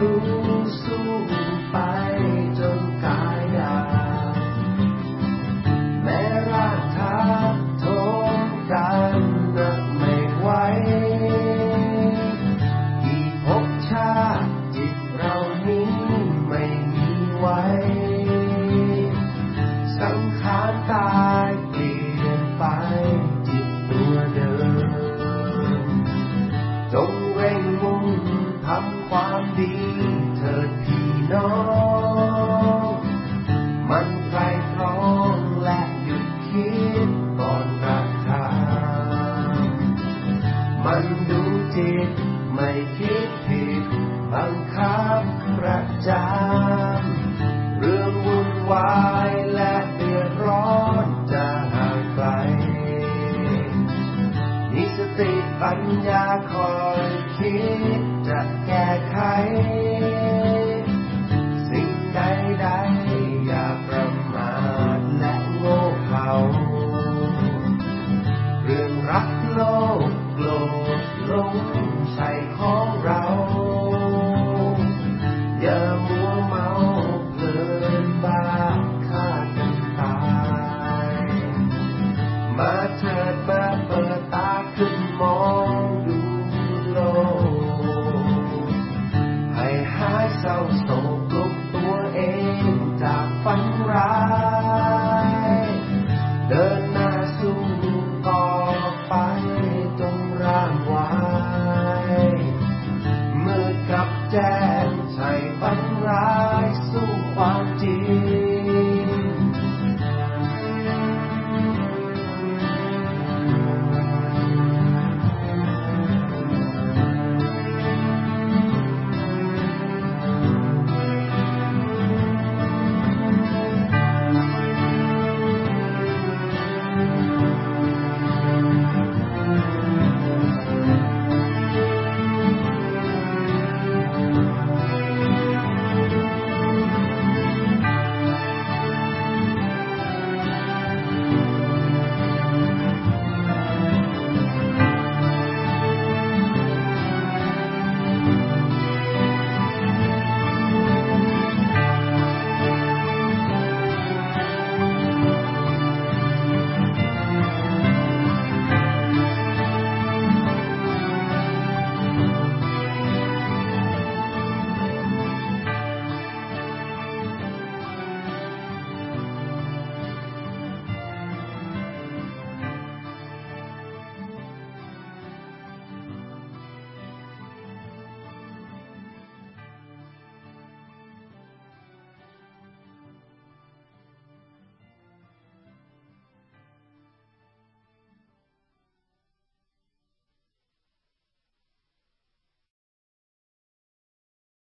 รู้สู้ไปจนกายดาแม้ร่างทับถมกันนักไม่ไหวกี่ภพชาติจิตเรานี้ไม่มีไว้สังขารตายเปลี่ยนไปจิตตัวเดิมจงเร่งมุ่งทำความดีเถิดพี่น้องมันไกลพร้อมและหยุดคิดก่อนกระทำมันดูจิตไม่คิดผิดบังคับประจานเรื่องวุ่นวายและเดือดร้อนจะห่างไกลมีสติปัญญาคอยคิดจะแก้ไขสิ่งใดๆอย่าประมาทและโง่เขลาเรื่องรักโลภโกรธหลงใช่ของเราอย่ามัวเมาเพลินบ้าฆ่ากันตายมาเถิดมาเปิดตาขึ้นมองดูโลกให้หายเศร้าโศก